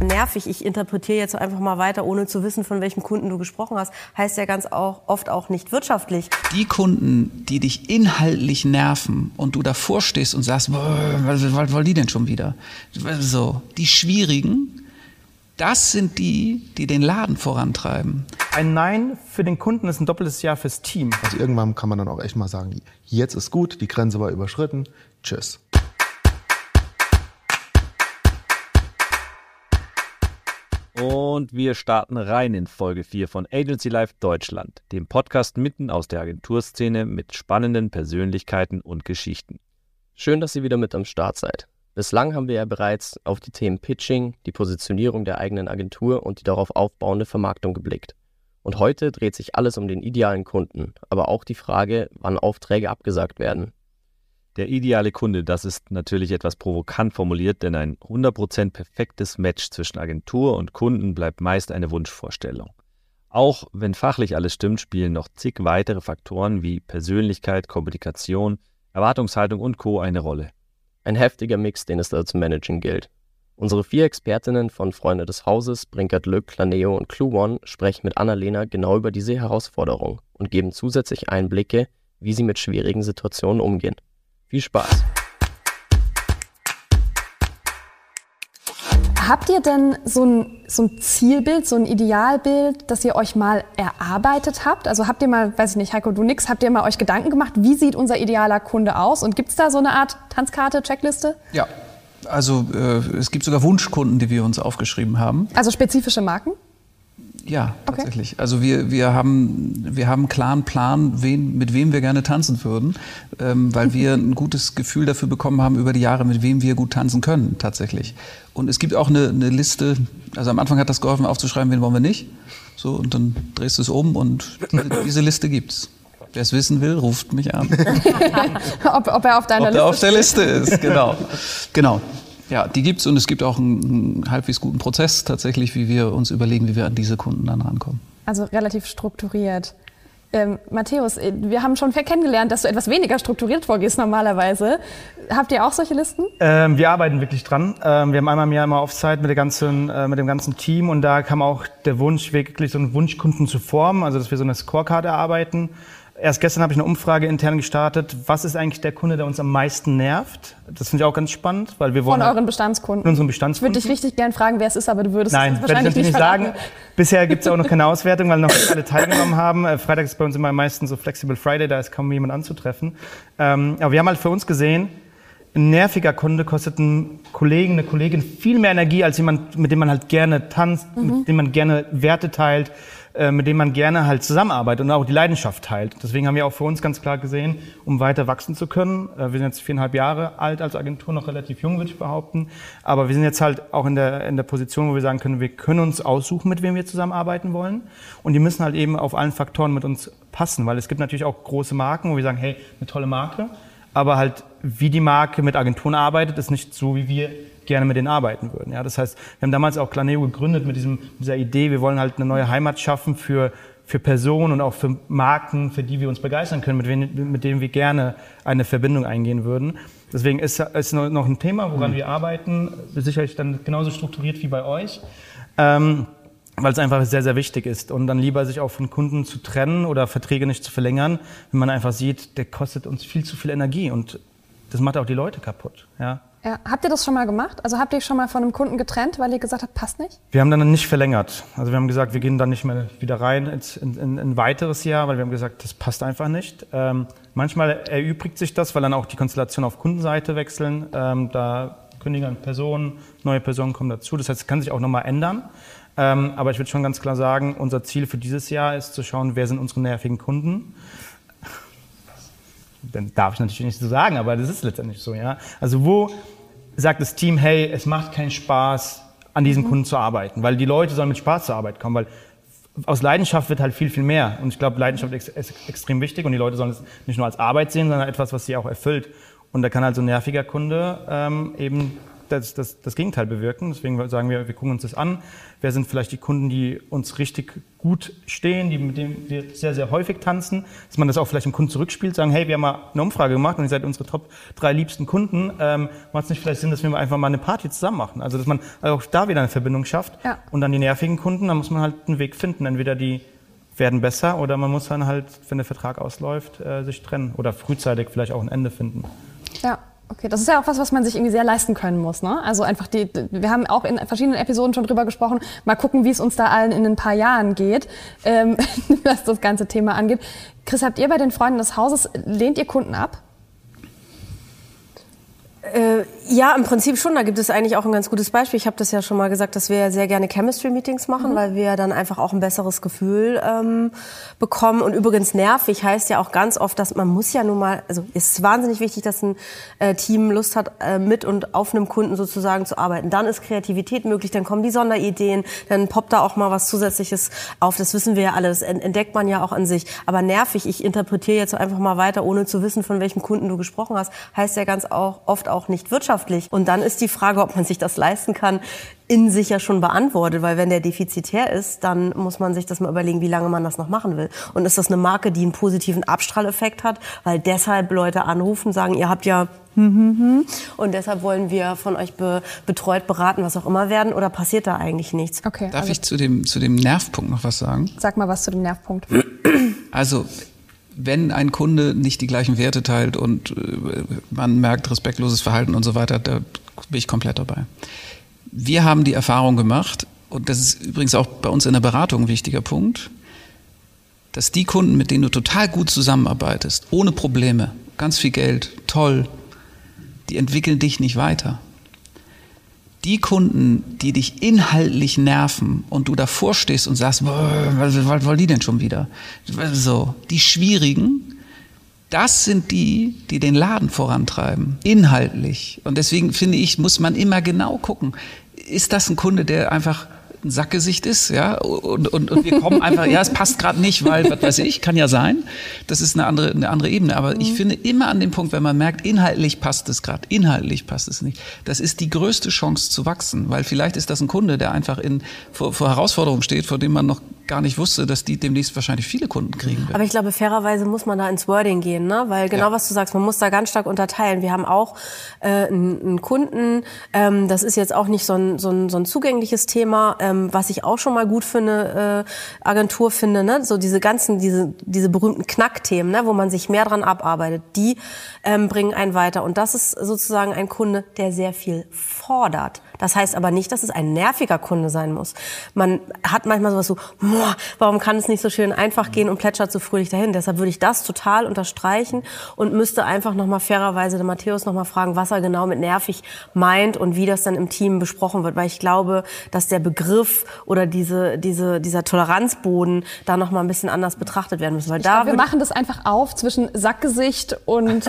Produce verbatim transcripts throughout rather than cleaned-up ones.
nervig, ich interpretiere jetzt einfach mal weiter, ohne zu wissen, von welchem Kunden du gesprochen hast, heißt ja ganz auch, oft auch nicht wirtschaftlich. Die Kunden, die dich inhaltlich nerven und du davor stehst und sagst, was, was wollen die denn schon wieder? So, die schwierigen, das sind die, die den Laden vorantreiben. Ein Nein für den Kunden ist ein doppeltes Ja fürs Team. Also irgendwann kann man dann auch echt mal sagen, jetzt ist gut, die Grenze war überschritten, tschüss. Und wir starten rein in Folge vier von Agency Life Deutschland, dem Podcast mitten aus der Agenturszene mit spannenden Persönlichkeiten und Geschichten. Schön, dass ihr wieder mit am Start seid. Bislang haben wir ja bereits auf die Themen Pitching, die Positionierung der eigenen Agentur und die darauf aufbauende Vermarktung geblickt. Und heute dreht sich alles um den idealen Kunden, aber auch die Frage, wann Aufträge abgesagt werden. Der ideale Kunde, das ist natürlich etwas provokant formuliert, denn ein hundert Prozent perfektes Match zwischen Agentur und Kunden bleibt meist eine Wunschvorstellung. Auch wenn fachlich alles stimmt, spielen noch zig weitere Faktoren wie Persönlichkeit, Kommunikation, Erwartungshaltung und Co. eine Rolle. Ein heftiger Mix, den es da zu managen gilt. Unsere vier Expertinnen von Freunde des Hauses, Brinkert Lück, Planeo und Clue One sprechen mit Annalena genau über diese Herausforderung und geben zusätzlich Einblicke, wie sie mit schwierigen Situationen umgehen. Viel Spaß! Habt ihr denn so ein, so ein Zielbild, so ein Idealbild, das ihr euch mal erarbeitet habt? Also habt ihr mal, weiß ich nicht, Heiko, du nix, habt ihr mal euch Gedanken gemacht, wie sieht unser idealer Kunde aus? Und gibt es da so eine Art Tanzkarte, Checkliste? Ja, also äh, es gibt sogar Wunschkunden, die wir uns aufgeschrieben haben. Also spezifische Marken? Ja, tatsächlich. Okay. Also wir, wir, haben, wir haben einen klaren Plan, wen, mit wem wir gerne tanzen würden, ähm, weil wir ein gutes Gefühl dafür bekommen haben über die Jahre, mit wem wir gut tanzen können, tatsächlich. Und es gibt auch eine, eine Liste, also am Anfang hat das geholfen, aufzuschreiben, wen wollen wir nicht. So, und dann drehst du es um und diese, diese Liste gibt's. Wer es wissen will, ruft mich an. ob, ob er auf deiner ob Liste er auf der Liste ist, genau. genau. Ja, die gibt's und es gibt auch einen, einen halbwegs guten Prozess tatsächlich, wie wir uns überlegen, wie wir an diese Kunden dann rankommen. Also relativ strukturiert. Ähm, Matthäus, wir haben schon kennengelernt, dass du etwas weniger strukturiert vorgehst normalerweise. Habt ihr auch solche Listen? Ähm, wir arbeiten wirklich dran. Ähm, wir haben einmal im Jahr immer Offsite mit, der ganzen, äh, mit dem ganzen Team und da kam auch der Wunsch, wirklich so einen Wunschkunden zu formen, also dass wir so eine Scorecard erarbeiten. Erst gestern habe ich eine Umfrage intern gestartet. Was ist eigentlich der Kunde, der uns am meisten nervt? Das finde ich auch ganz spannend, weil wir wollen... Von euren Bestandskunden? Von unseren Bestandskunden. Ich würde dich richtig gern fragen, wer es ist, aber du würdest Nein, es wahrscheinlich nicht nicht sagen. verraten. Bisher gibt es auch noch keine Auswertung, weil noch nicht alle teilgenommen haben. Freitag ist bei uns immer am meisten so Flexible Friday, da ist kaum jemand anzutreffen. Ähm, aber wir haben halt für uns gesehen, ein nerviger Kunde kostet einen Kollegen, eine Kollegin viel mehr Energie als jemand, mit dem man halt gerne tanzt, mhm. mit dem man gerne Werte teilt, mit dem man gerne halt zusammenarbeitet und auch die Leidenschaft teilt. Deswegen haben wir auch für uns ganz klar gesehen, um weiter wachsen zu können. Wir sind jetzt viereinhalb Jahre alt als Agentur, noch relativ jung, würde ich behaupten. Aber wir sind jetzt halt auch in der, in der Position, wo wir sagen können, wir können uns aussuchen, mit wem wir zusammenarbeiten wollen. Und die müssen halt eben auf allen Faktoren mit uns passen, weil es gibt natürlich auch große Marken, wo wir sagen, hey, eine tolle Marke. Aber halt, wie die Marke mit Agenturen arbeitet, ist nicht so, wie wir gerne mit denen arbeiten würden. Ja, das heißt, wir haben damals auch Planeo gegründet mit diesem, dieser Idee, wir wollen halt eine neue Heimat schaffen für, für Personen und auch für Marken, für die wir uns begeistern können, mit, wen, mit denen wir gerne eine Verbindung eingehen würden. Deswegen ist es noch ein Thema, woran mhm. wir arbeiten, sicherlich dann genauso strukturiert wie bei euch, ähm, weil es einfach sehr, sehr wichtig ist. Und dann lieber sich auch von Kunden zu trennen oder Verträge nicht zu verlängern, wenn man einfach sieht, der kostet uns viel zu viel Energie und das macht auch die Leute kaputt. Ja. Ja, habt ihr das schon mal gemacht? Also habt ihr euch schon mal von einem Kunden getrennt, weil ihr gesagt habt, passt nicht? Wir haben dann nicht verlängert. Also wir haben gesagt, wir gehen dann nicht mehr wieder rein in, in, in ein weiteres Jahr, weil wir haben gesagt, das passt einfach nicht. Ähm, manchmal erübrigt sich das, weil dann auch die Konstellationen auf Kundenseite wechseln. Ähm, da kündigen Personen, neue Personen kommen dazu. Das heißt, es kann sich auch nochmal ändern. Ähm, aber ich würde schon ganz klar sagen, unser Ziel für dieses Jahr ist zu schauen, wer sind unsere nervigen Kunden. Dann darf ich natürlich nicht so sagen, aber das ist letztendlich so, ja. Also wo sagt das Team, hey, es macht keinen Spaß, an diesem mhm. Kunden zu arbeiten, weil die Leute sollen mit Spaß zur Arbeit kommen, weil aus Leidenschaft wird halt viel, viel mehr. Und ich glaube, Leidenschaft ist ex extrem wichtig und die Leute sollen es nicht nur als Arbeit sehen, sondern etwas, was sie auch erfüllt. Und da kann halt so ein nerviger Kunde ähm, eben das, das, das Gegenteil bewirken. Deswegen sagen wir, wir gucken uns das an. Wer sind vielleicht die Kunden, die uns richtig gut stehen, die, mit denen wir sehr, sehr häufig tanzen, dass man das auch vielleicht dem Kunden zurückspielt, sagen, hey, wir haben mal eine Umfrage gemacht und ihr seid unsere Top drei liebsten Kunden. Ähm, macht es nicht vielleicht Sinn, dass wir einfach mal eine Party zusammen machen? Also, dass man auch da wieder eine Verbindung schafft. Ja. Und dann die nervigen Kunden, da muss man halt einen Weg finden. Entweder die werden besser oder man muss dann halt, wenn der Vertrag ausläuft, äh, sich trennen oder frühzeitig vielleicht auch ein Ende finden. Ja. Okay, das ist ja auch was, was man sich irgendwie sehr leisten können muss, ne? Also einfach die, wir haben auch in verschiedenen Episoden schon drüber gesprochen, mal gucken, wie es uns da allen in ein paar Jahren geht, ähm, was das ganze Thema angeht. Chris, habt ihr bei den Freunden des Hauses, lehnt ihr Kunden ab? Äh, ja, im Prinzip schon. Da gibt es eigentlich auch ein ganz gutes Beispiel. Ich habe das ja schon mal gesagt, dass wir sehr gerne Chemistry-Meetings machen, mhm. weil wir dann einfach auch ein besseres Gefühl ähm, bekommen. Und übrigens nervig heißt ja auch ganz oft, dass man muss ja nun mal, also es ist wahnsinnig wichtig, dass ein äh, Team Lust hat, äh, mit und auf einem Kunden sozusagen zu arbeiten. Dann ist Kreativität möglich, dann kommen die Sonderideen, dann poppt da auch mal was Zusätzliches auf. Das wissen wir ja alle, das entdeckt man ja auch an sich. Aber nervig, ich interpretiere jetzt einfach mal weiter, ohne zu wissen, von welchem Kunden du gesprochen hast, heißt ja ganz auch oft auch nicht wirtschaftlich. Und dann ist die Frage, ob man sich das leisten kann, in sich ja schon beantwortet. Weil wenn der defizitär ist, dann muss man sich das mal überlegen, wie lange man das noch machen will. Und ist das eine Marke, die einen positiven Abstrahleffekt hat, weil deshalb Leute anrufen, sagen, ihr habt ja hm, hm, hm, und deshalb wollen wir von euch be- betreut, beraten, was auch immer werden, oder passiert da eigentlich nichts? Okay, Darf also ich zu dem, zu dem Nervpunkt noch was sagen? Sag mal was zu dem Nervpunkt. Also wenn ein Kunde nicht die gleichen Werte teilt und äh, man merkt respektloses Verhalten und so weiter, da bin ich komplett dabei. Wir haben die Erfahrung gemacht, und das ist übrigens auch bei uns in der Beratung ein wichtiger Punkt, dass die Kunden, mit denen du total gut zusammenarbeitest, ohne Probleme, ganz viel Geld, toll, die entwickeln dich nicht weiter. Die Kunden, die dich inhaltlich nerven und du davor stehst und sagst, was, was wollen die denn schon wieder? So, die schwierigen, das sind die, die den Laden vorantreiben, inhaltlich. Und deswegen finde ich, muss man immer genau gucken, ist das ein Kunde, der einfach ein Sackgesicht ist, ja, und, und, und wir kommen einfach, ja, es passt gerade nicht, weil, was weiß ich, kann ja sein, das ist eine andere, eine andere Ebene, aber mhm. ich finde immer an dem Punkt, wenn man merkt, inhaltlich passt es gerade, inhaltlich passt es nicht, das ist die größte Chance zu wachsen, weil vielleicht ist das ein Kunde, der einfach in, vor, vor Herausforderungen steht, vor dem man noch gar nicht wusste, dass die demnächst wahrscheinlich viele Kunden kriegen werden. Aber ich glaube, fairerweise muss man da ins Wording gehen, ne? Weil genau ja. was du sagst, man muss da ganz stark unterteilen. Wir haben auch äh, einen, einen Kunden, ähm, das ist jetzt auch nicht so ein, so ein, so ein zugängliches Thema, ähm, was ich auch schon mal gut für eine äh, Agentur finde, ne? So diese ganzen, diese, diese berühmten Knackthemen, ne? Wo man sich mehr dran abarbeitet, die ähm, bringen einen weiter. Und das ist sozusagen ein Kunde, der sehr viel fordert. Das heißt aber nicht, dass es ein nerviger Kunde sein muss. Man hat manchmal sowas so, warum kann es nicht so schön einfach gehen und plätschert so fröhlich dahin? Deshalb würde ich das total unterstreichen und müsste einfach nochmal fairerweise den Matthäus nochmal fragen, was er genau mit nervig meint und wie das dann im Team besprochen wird. Weil ich glaube, dass der Begriff oder diese, diese, dieser Toleranzboden da nochmal ein bisschen anders betrachtet werden müssen. Weil ich da glaub, wir machen das einfach auf zwischen Sackgesicht und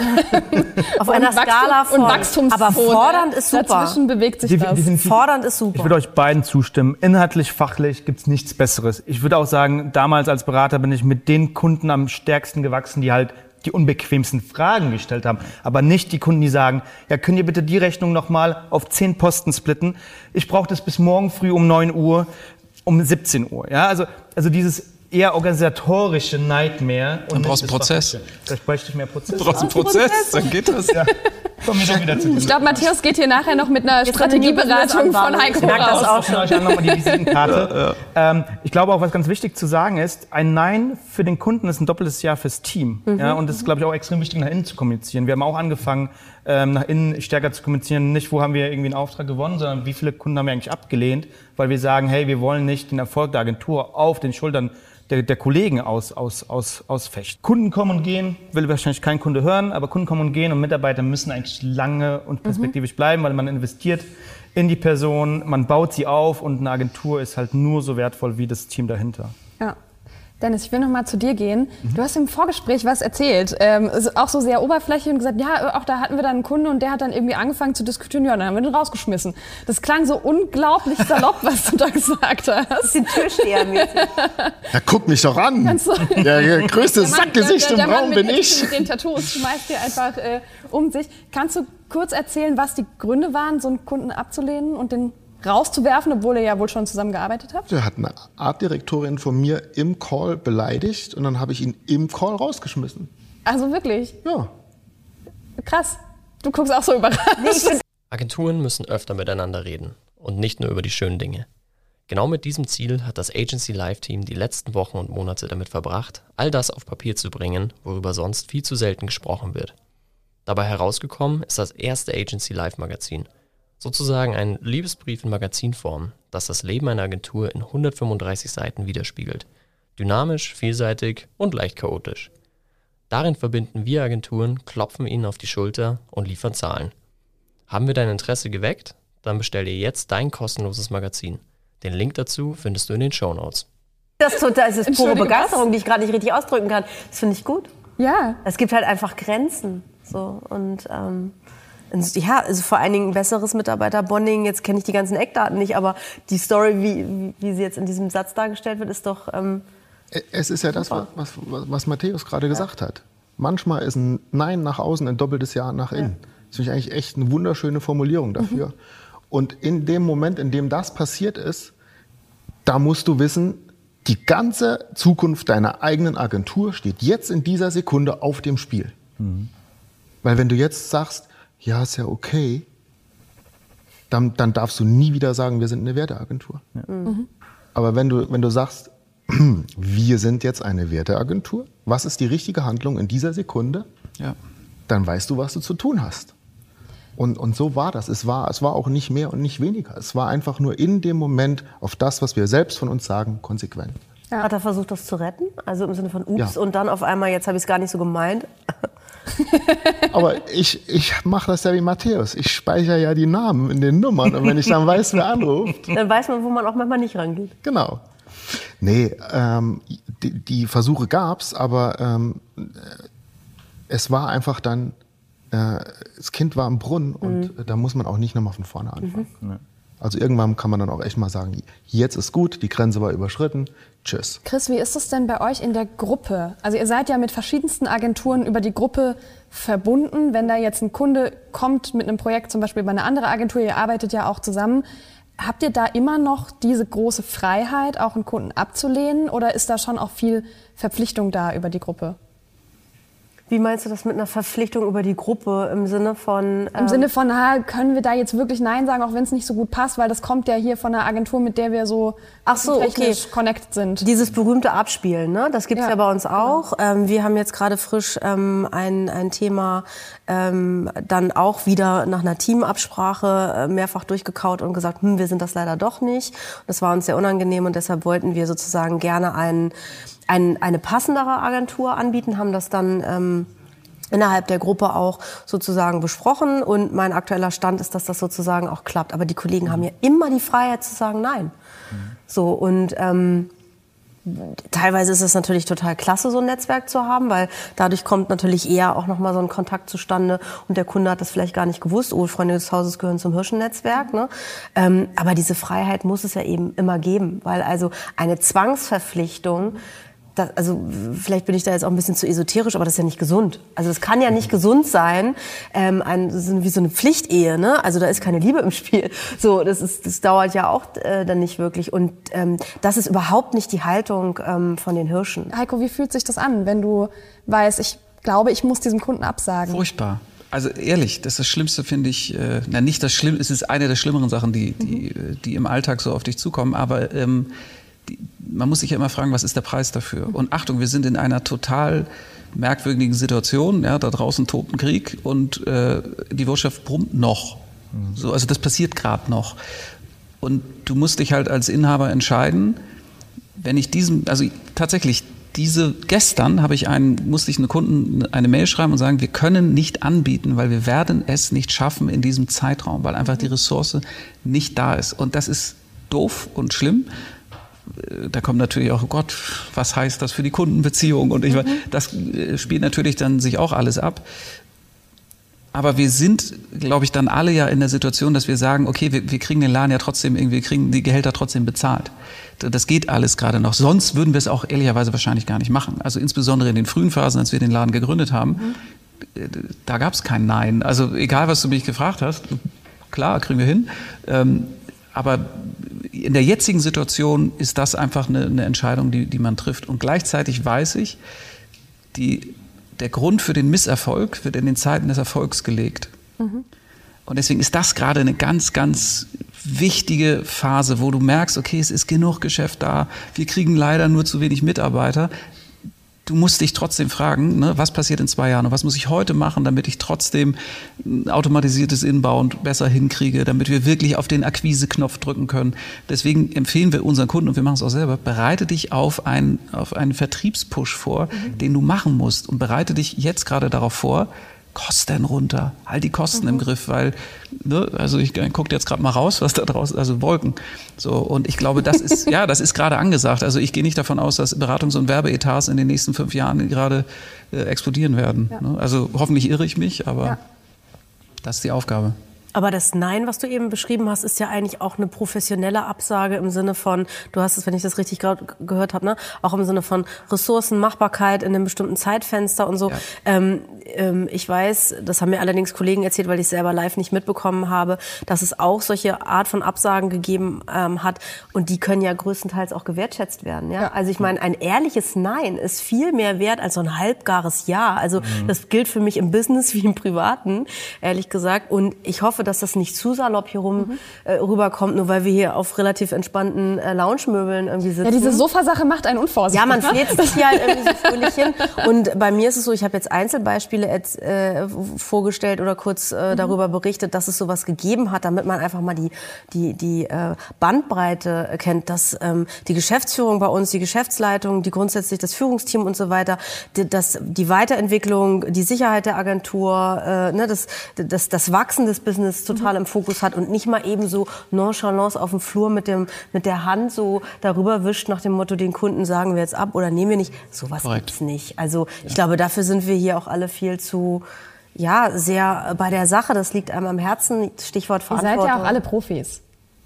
auf und einer Skala von, und Wachstumszone. Aber fordernd ist super. Dazwischen bewegt sich Die, das. Fordernd ist super. Ich würde euch beiden zustimmen. Inhaltlich, fachlich gibt's nichts Besseres. Ich würde auch sagen, damals als Berater bin ich mit den Kunden am stärksten gewachsen, die halt die unbequemsten Fragen gestellt haben. Aber nicht die Kunden, die sagen, ja, könnt ihr bitte die Rechnung nochmal auf zehn Posten splitten? Ich brauche das bis morgen früh um neun Uhr, um siebzehn Uhr. Ja, also, also dieses eher organisatorische Nightmare. Und du brauchst einen Prozess. Vielleicht bräuchte ich mehr Prozess. Du brauchst einen Prozess, dann geht das. Ja. Kommen wir doch wieder zu ich glaube, Matthäus geht hier nachher noch mit einer Strategieberatung von Heiko Ich merke das auch schon. Ich nochmal die Visitenkarte. Ja, ja. Ähm, ich glaube auch, was ganz wichtig zu sagen ist, ein Nein für den Kunden ist ein doppeltes Ja fürs Team. Mhm. Ja, und das ist, glaube ich, auch extrem wichtig, nach innen zu kommunizieren. Wir haben auch angefangen, ähm, nach innen stärker zu kommunizieren. Nicht, wo haben wir irgendwie einen Auftrag gewonnen, sondern wie viele Kunden haben wir eigentlich abgelehnt, weil wir sagen, hey, wir wollen nicht den Erfolg der Agentur auf den Schultern Der, der Kollegen aus, aus, aus, ausfechten. Kunden kommen und gehen, will wahrscheinlich kein Kunde hören, aber Kunden kommen und gehen und Mitarbeiter müssen eigentlich lange und perspektivisch mhm. bleiben, weil man investiert in die Person, man baut sie auf und eine Agentur ist halt nur so wertvoll wie das Team dahinter. Ja. Dennis, ich will noch mal zu dir gehen. Mhm. Du hast im Vorgespräch was erzählt, ähm, auch so sehr oberflächlich und gesagt, ja, auch da hatten wir dann einen Kunden und der hat dann irgendwie angefangen zu diskutieren, ja, dann haben wir den rausgeschmissen. Das klang so unglaublich salopp, was du da gesagt hast. Den Türsteher-mäßig. Ja, guck mich doch an. Der, der größte der Mann, Sackgesicht der, der, der im Raum Mann bin ich. Mit den Tattoos schmeißt dir einfach äh, um sich. Kannst du kurz erzählen, was die Gründe waren, so einen Kunden abzulehnen und den rauszuwerfen, obwohl ihr ja wohl schon zusammengearbeitet habt? Der hat eine Artdirektorin von mir im Call beleidigt und dann habe ich ihn im Call rausgeschmissen. Also wirklich? Ja. Krass. Du guckst auch so überrascht. Agenturen müssen öfter miteinander reden und nicht nur über die schönen Dinge. Genau mit diesem Ziel hat das Agency Live Team die letzten Wochen und Monate damit verbracht, all das auf Papier zu bringen, worüber sonst viel zu selten gesprochen wird. Dabei herausgekommen ist das erste Agency Live Magazin. Sozusagen ein Liebesbrief in Magazinform, das das Leben einer Agentur in hundertfünfunddreißig Seiten widerspiegelt. Dynamisch, vielseitig und leicht chaotisch. Darin verbinden wir Agenturen, klopfen ihnen auf die Schulter und liefern Zahlen. Haben wir dein Interesse geweckt? Dann bestell dir jetzt dein kostenloses Magazin. Den Link dazu findest du in den Shownotes. Das, total, das ist pure Begeisterung, was? die ich gerade nicht richtig ausdrücken kann. Das finde ich gut. Ja. Es gibt halt einfach Grenzen. So. Und ähm, ja, also vor allen Dingen ein besseres Mitarbeiterbonding. Jetzt kenne ich die ganzen Eckdaten nicht, aber die Story, wie, wie sie jetzt in diesem Satz dargestellt wird, ist doch ähm, Es ist ja das, was, was, was Matthäus gerade ja. gesagt hat. Manchmal ist ein Nein nach außen ein doppeltes Ja nach innen. Ja. Das finde ich eigentlich echt eine wunderschöne Formulierung dafür. Mhm. Und in dem Moment, in dem das passiert ist, da musst du wissen, die ganze Zukunft deiner eigenen Agentur steht jetzt in dieser Sekunde auf dem Spiel. Mhm. Weil wenn du jetzt sagst, ja, ist ja okay, dann, dann darfst du nie wieder sagen, wir sind eine Werteagentur. Ja. Mhm. Aber wenn du, wenn du sagst, wir sind jetzt eine Werteagentur, was ist die richtige Handlung in dieser Sekunde? Ja. Dann weißt du, was du zu tun hast. Und, und so war das. Es war, es war auch nicht mehr und nicht weniger. Es war einfach nur in dem Moment auf das, was wir selbst von uns sagen, konsequent. Ja. Hat er versucht, das zu retten? Also im Sinne von ups, ja. Und dann auf einmal, jetzt habe ich es gar nicht so gemeint. Aber ich, ich mache das ja wie Matthäus. Ich speichere ja die Namen in den Nummern. Und wenn ich dann weiß, wer anruft... Dann weiß man, wo man auch manchmal nicht rangeht. Genau. Nee, ähm, die, die Versuche gab's, aber ähm, es war einfach dann... Äh, das Kind war im Brunnen und mhm. da muss man auch nicht nochmal von vorne anfangen. Mhm. Also irgendwann kann man dann auch echt mal sagen, jetzt ist gut, die Grenze war überschritten, tschüss. Chris, wie ist es denn bei euch in der Gruppe? Also ihr seid ja mit verschiedensten Agenturen über die Gruppe verbunden. Wenn da jetzt ein Kunde kommt mit einem Projekt, zum Beispiel bei einer anderen Agentur, ihr arbeitet ja auch zusammen, habt ihr da immer noch diese große Freiheit, auch einen Kunden abzulehnen, oder ist da schon auch viel Verpflichtung da über die Gruppe? Wie meinst du das mit einer Verpflichtung über die Gruppe im Sinne von... Ähm Im Sinne von, na, können wir da jetzt wirklich Nein sagen, auch wenn es nicht so gut passt, weil das kommt ja hier von einer Agentur, mit der wir so, Ach so technisch okay. connected sind. Dieses berühmte Abspielen, ne? Das gibt es ja. ja bei uns auch. Genau. Ähm, wir haben jetzt gerade frisch ähm, ein, ein Thema ähm, dann auch wieder nach einer Teamabsprache äh, mehrfach durchgekaut und gesagt, hm, wir sind das leider doch nicht. Das war uns sehr unangenehm und deshalb wollten wir sozusagen gerne einen Ein, eine passendere Agentur anbieten, haben das dann ähm, innerhalb der Gruppe auch sozusagen besprochen. Und mein aktueller Stand ist, dass das sozusagen auch klappt. Aber die Kollegen haben ja immer die Freiheit zu sagen Nein. Mhm. So, und ähm, teilweise ist es natürlich total klasse, so ein Netzwerk zu haben, weil dadurch kommt natürlich eher auch nochmal so ein Kontakt zustande und der Kunde hat das vielleicht gar nicht gewusst. Oh, Freunde des Hauses gehören zum Hirschen-Netzwerk. Ne? Ähm, aber diese Freiheit muss es ja eben immer geben, weil also eine Zwangsverpflichtung, Das, also vielleicht bin ich da jetzt auch ein bisschen zu esoterisch, aber das ist ja nicht gesund. Also es kann ja nicht gesund sein, ähm, ein, wie so eine Pflichtehe, ne? Also da ist keine Liebe im Spiel. So, das ist, das dauert ja auch äh, dann nicht wirklich. Und ähm, das ist überhaupt nicht die Haltung ähm, von den Hirschen. Heiko, wie fühlt sich das an, wenn du weißt, ich glaube, ich muss diesem Kunden absagen? Furchtbar. Also ehrlich, das ist das Schlimmste, finde ich. Äh, na, nicht das Schlimmste, es ist eine der schlimmeren Sachen, die, die, mhm. die im Alltag so auf dich zukommen. Aber ähm, Die, man muss sich ja immer fragen, was ist der Preis dafür? Und Achtung, wir sind in einer total merkwürdigen Situation. Ja, da draußen tobt ein Krieg und äh, die Wirtschaft brummt noch. Mhm. So, also das passiert gerade noch. Und du musst dich halt als Inhaber entscheiden, wenn ich diesem, also tatsächlich, diese gestern habe ich einen, musste ich einem Kunden eine Mail schreiben und sagen, wir können nicht anbieten, weil wir werden es nicht schaffen in diesem Zeitraum, weil einfach die Ressource nicht da ist. Und das ist doof und schlimm. Da kommt natürlich auch, oh Gott, was heißt das für die Kundenbeziehung? Und ich, mhm. das spielt natürlich dann sich auch alles ab. Aber wir sind, glaube ich, dann alle ja in der Situation, dass wir sagen, okay, wir, wir kriegen den Laden ja trotzdem irgendwie, wir kriegen die Gehälter trotzdem bezahlt. Das geht alles gerade noch. Sonst würden wir es auch ehrlicherweise wahrscheinlich gar nicht machen. Also insbesondere in den frühen Phasen, als wir den Laden gegründet haben, mhm. da gab es kein Nein. Also egal, was du mich gefragt hast, klar, kriegen wir hin. Ähm, aber in der jetzigen Situation ist das einfach eine, eine Entscheidung, die, die man trifft. Und gleichzeitig weiß ich, die, der Grund für den Misserfolg wird in den Zeiten des Erfolgs gelegt. Mhm. Und deswegen ist das gerade eine ganz, ganz wichtige Phase, wo du merkst, okay, es ist genug Geschäft da, wir kriegen leider nur zu wenig Mitarbeiter. Du musst dich trotzdem fragen, ne, was passiert in zwei Jahren und was muss ich heute machen, damit ich trotzdem ein automatisiertes Inbound besser hinkriege, damit wir wirklich auf den Akquise-Knopf drücken können. Deswegen empfehlen wir unseren Kunden, und wir machen es auch selber, bereite dich auf einen, auf einen Vertriebspush vor, mhm. den du machen musst, und bereite dich jetzt gerade darauf vor, Kosten runter, halt die Kosten mhm. im Griff, weil, ne, also ich gucke jetzt gerade mal raus, was da draußen, also Wolken. So, und ich glaube, das ist, ja, das ist gerade angesagt. Also ich gehe nicht davon aus, dass Beratungs- und Werbeetats in den nächsten fünf Jahren gerade äh, explodieren werden. Ja. Ne? Also hoffentlich irre ich mich, aber ja. das ist die Aufgabe. Aber das Nein, was du eben beschrieben hast, ist ja eigentlich auch eine professionelle Absage im Sinne von, du hast es, wenn ich das richtig gerade gehört habe, ne, auch im Sinne von Ressourcen, Machbarkeit in einem bestimmten Zeitfenster und so. Ja. Ähm, ähm, ich weiß, das haben mir allerdings Kollegen erzählt, weil ich es selber live nicht mitbekommen habe, dass es auch solche Art von Absagen gegeben ähm, hat, und die können ja größtenteils auch gewertschätzt werden. Ja? Ja. Also ich meine, ein ehrliches Nein ist viel mehr wert als so ein halbgares Ja. Also mhm. das gilt für mich im Business wie im Privaten, ehrlich gesagt. Und ich hoffe, dass das nicht zu salopp hier rum, mhm. äh, rüberkommt, nur weil wir hier auf relativ entspannten äh, Lounge-Möbeln irgendwie sitzen. Ja, diese Sofasache macht einen unvorsichtig. Ja, man fläzt sich hier halt irgendwie so fröhlich hin. Und bei mir ist es so, ich habe jetzt Einzelbeispiele jetzt, äh, vorgestellt oder kurz äh, darüber berichtet, dass es sowas gegeben hat, damit man einfach mal die, die, die äh, Bandbreite kennt, dass ähm, die Geschäftsführung bei uns, die Geschäftsleitung, die grundsätzlich das Führungsteam und so weiter, die, das, die Weiterentwicklung, die Sicherheit der Agentur, äh, ne, das, das, das Wachsen des Business total im Fokus hat und nicht mal eben so nonchalance auf dem Flur mit dem mit der Hand so darüber wischt nach dem Motto, den Kunden sagen wir jetzt ab oder nehmen wir nicht. Sowas gibt's nicht. Also ich ja. glaube, dafür sind wir hier auch alle viel zu, ja, sehr bei der Sache. Das liegt einem am Herzen. Stichwort Verantwortung. Ihr seid ja auch alle Profis.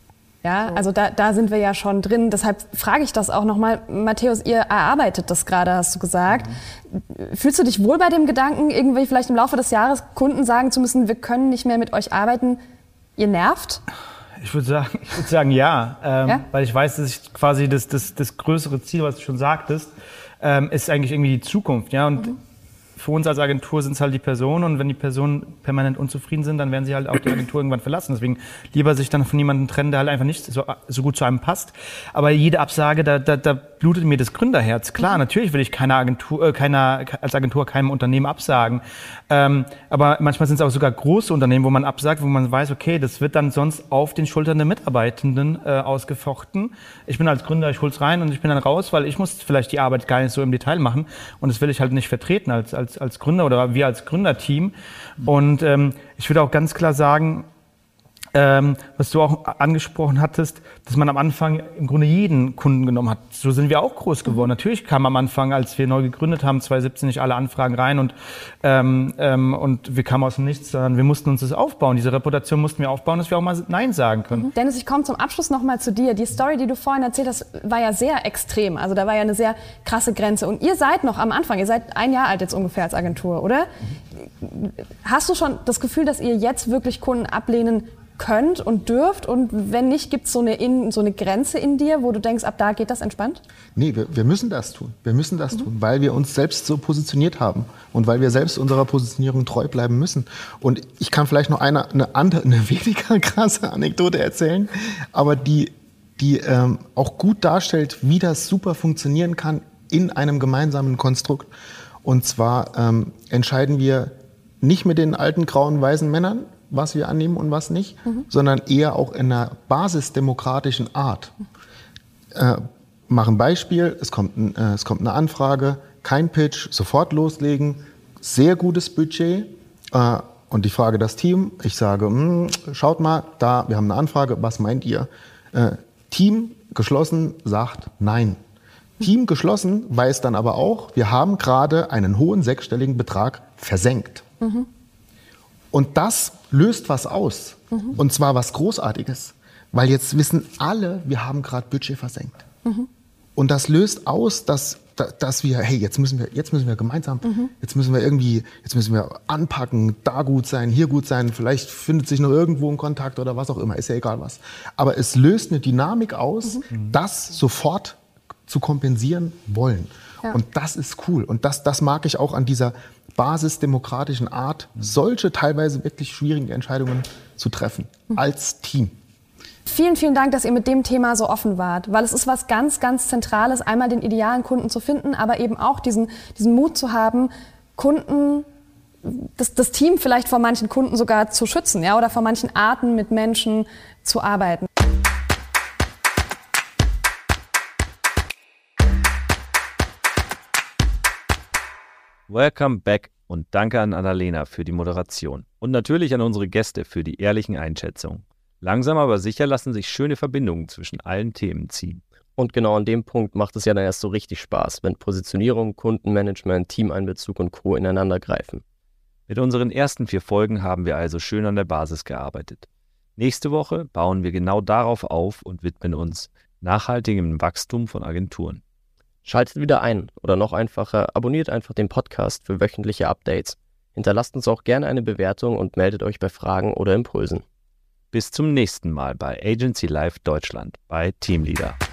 Ja, also da, da sind wir ja schon drin. Deshalb frage ich das auch nochmal. Matthäus, ihr erarbeitet das gerade, hast du gesagt. Mhm. Fühlst du dich wohl bei dem Gedanken, irgendwie vielleicht im Laufe des Jahres Kunden sagen zu müssen, wir können nicht mehr mit euch arbeiten? Ihr nervt? Ich würde sagen, ich würde sagen ja, ähm, ja, weil ich weiß, dass ich quasi das, das, das größere Ziel, was du schon sagtest, ähm, ist eigentlich irgendwie die Zukunft. Ja? Und mhm. für uns als Agentur sind es halt die Personen, und wenn die Personen permanent unzufrieden sind, dann werden sie halt auch die Agentur irgendwann verlassen. Deswegen lieber sich dann von jemandem trennen, der halt einfach nicht so, so gut zu einem passt. Aber jede Absage, da, da, da blutet mir das Gründerherz. Klar, mhm. natürlich will ich keine Agentur, äh, keiner, als Agentur keinem Unternehmen absagen. Ähm, aber manchmal sind es auch sogar große Unternehmen, wo man absagt, wo man weiß, okay, das wird dann sonst auf den Schultern der Mitarbeitenden äh, ausgefochten. Ich bin als Gründer, ich hol's rein und ich bin dann raus, weil ich muss vielleicht die Arbeit gar nicht so im Detail machen, und das will ich halt nicht vertreten als als als Gründer oder wir als Gründerteam. Und ähm, ich würde auch ganz klar sagen, ähm, was du auch angesprochen hattest, dass man am Anfang im Grunde jeden Kunden genommen hat. So sind wir auch groß geworden. Natürlich kamen am Anfang, als wir neu gegründet haben, zwanzig siebzehn, nicht alle Anfragen rein und ähm, ähm, und wir kamen aus dem Nichts, sondern wir mussten uns das aufbauen. Diese Reputation mussten wir aufbauen, dass wir auch mal Nein sagen können. Mhm. Dennis, ich komme zum Abschluss nochmal zu dir. Die Story, die du vorhin erzählt hast, war ja sehr extrem. Also da war ja eine sehr krasse Grenze. Und ihr seid noch am Anfang, ihr seid ein Jahr alt jetzt ungefähr als Agentur, oder? Mhm. Hast du schon das Gefühl, dass ihr jetzt wirklich Kunden ablehnen könnt und dürft, und wenn nicht, gibt es so eine, in, so eine Grenze in dir, wo du denkst, ab da geht das entspannt? Nee, wir, wir müssen das tun. Wir müssen das mhm. tun, weil wir uns selbst so positioniert haben und weil wir selbst unserer Positionierung treu bleiben müssen. Und ich kann vielleicht noch eine, eine andere, eine weniger krasse Anekdote erzählen, aber die, die ähm, auch gut darstellt, wie das super funktionieren kann in einem gemeinsamen Konstrukt. Und zwar ähm, entscheiden wir nicht mit den alten, grauen, weißen Männern, was wir annehmen und was nicht, mhm. sondern eher auch in einer basisdemokratischen Art. Äh, mach ein Beispiel, es kommt, ein, äh, es kommt eine Anfrage, kein Pitch, sofort loslegen, sehr gutes Budget, äh, und ich frage das Team, ich sage, mh, schaut mal, da, wir haben eine Anfrage, was meint ihr? Äh, Team geschlossen sagt nein. Mhm. Team geschlossen weiß dann aber auch, wir haben gerade einen hohen sechsstelligen Betrag versenkt. Mhm. Und das löst was aus. Mhm. Und zwar was Großartiges. Weil jetzt wissen alle, wir haben gerade Budget versenkt. Mhm. Und das löst aus, dass da, dass wir, hey, jetzt müssen wir, jetzt müssen wir gemeinsam, mhm. jetzt müssen wir irgendwie, jetzt müssen wir anpacken, da gut sein, hier gut sein, vielleicht findet sich noch irgendwo ein Kontakt oder was auch immer, ist ja egal was. Aber es löst eine Dynamik aus, mhm. das sofort zu kompensieren wollen. Ja. Und das ist cool. Und das, das mag ich auch an dieser basisdemokratischen Art, solche teilweise wirklich schwierigen Entscheidungen zu treffen, mhm. als Team. Vielen, vielen Dank, dass ihr mit dem Thema so offen wart, weil es ist was ganz, ganz Zentrales, einmal den idealen Kunden zu finden, aber eben auch diesen, diesen Mut zu haben, Kunden, das, das Team vielleicht vor manchen Kunden sogar zu schützen, ja, oder vor manchen Arten mit Menschen zu arbeiten. Welcome back und danke an Annalena für die Moderation. Und natürlich an unsere Gäste für die ehrlichen Einschätzungen. Langsam aber sicher lassen sich schöne Verbindungen zwischen allen Themen ziehen. Und genau an dem Punkt macht es ja dann erst so richtig Spaß, wenn Positionierung, Kundenmanagement, Teameinbezug und Co. ineinander greifen. Mit unseren ersten vier Folgen haben wir also schön an der Basis gearbeitet. Nächste Woche bauen wir genau darauf auf und widmen uns nachhaltigem Wachstum von Agenturen. Schaltet wieder ein oder noch einfacher, abonniert einfach den Podcast für wöchentliche Updates. Hinterlasst uns auch gerne eine Bewertung und meldet euch bei Fragen oder Impulsen. Bis zum nächsten Mal bei Agency Live Deutschland bei Teamleader.